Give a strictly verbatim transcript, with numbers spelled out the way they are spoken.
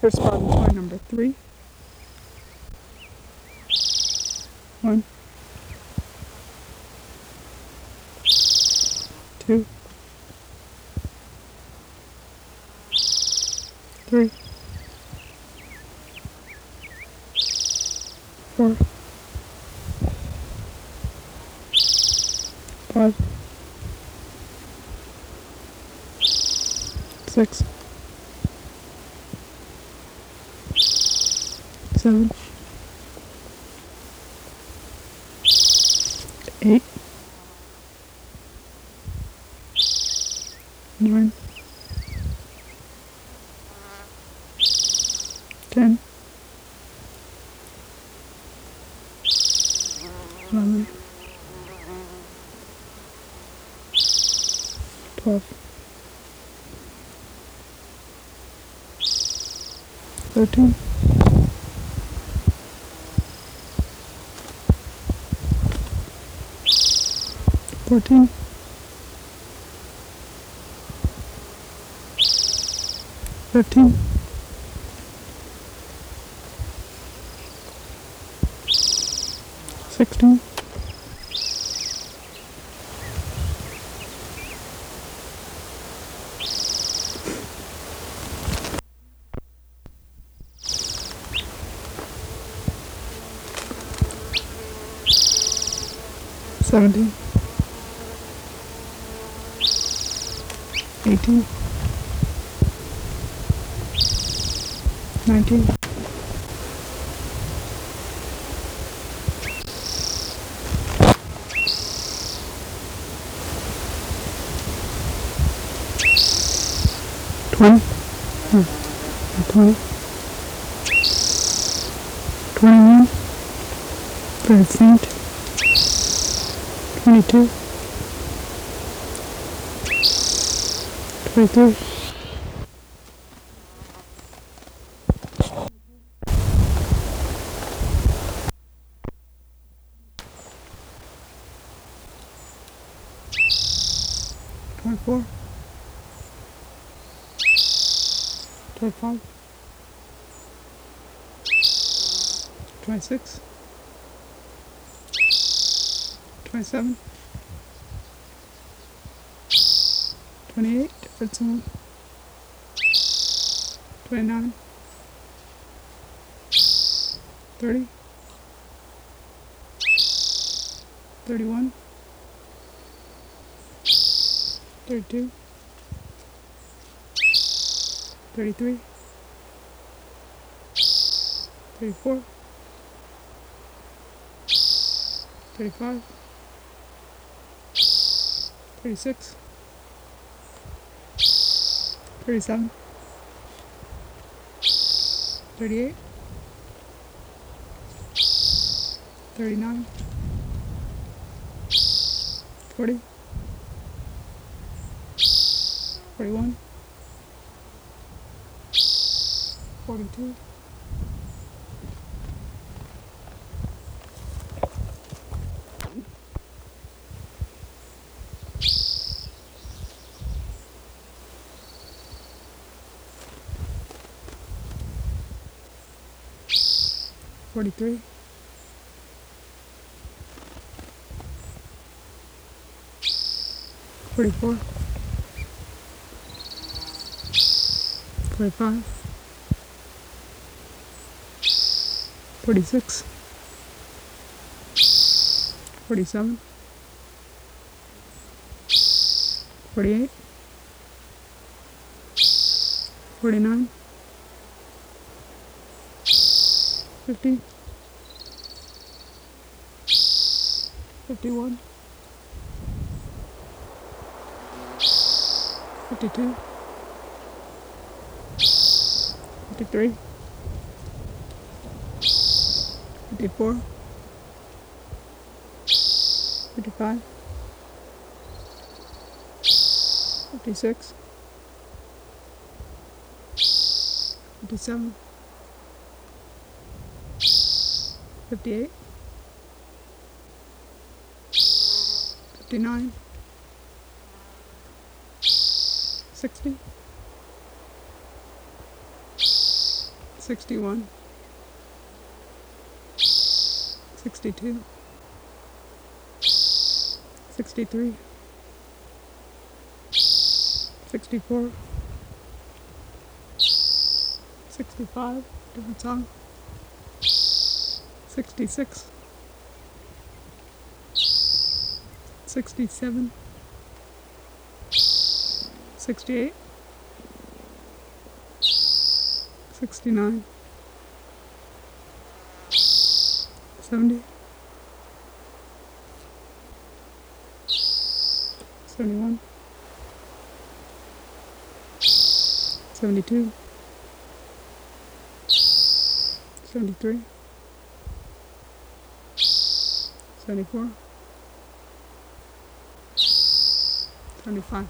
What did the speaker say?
First spot in toy number three. One. Two. Three. Four. Five. Six. Seven. Eight. Nine. Ten. Eleven. Twelve. Thirteen. Fourteen. Fifteen. Sixteen. Seventeen. Eighteen. Nineteen. Twenty. Hmm. Twenty. Twenty-one. Very faint. Twenty-two. Twenty-three. Twenty-four. Twenty-five. Twenty-six. Twenty-seven. Twenty-eight. Different zone. Twenty-nine. Thirty. Thirty-one. Thirty-two. Thirty-three. Thirty-four. Thirty-five. Thirty-six. Thirty-seven. Thirty-eight. Thirty-nine. Forty. Forty-one. Forty-two. Forty-three. Forty-four. Forty-five. Forty-six. Forty-seven. Forty-eight. Forty-nine. Fifty. Fifty-one. Fifty-two. Fifty-three. Fifty-four. Fifty-five. Fifty-six. Fifty-seven. Fifty-eight. Fifty-nine. Sixty. sixty-one, sixty-two, sixty-three, sixty-four, sixty-five, different song, sixty-six, sixty-seven, sixty-eight, sixty-nine, seventy, seventy-one, seventy-two, seventy-three, seventy-four, seventy-five.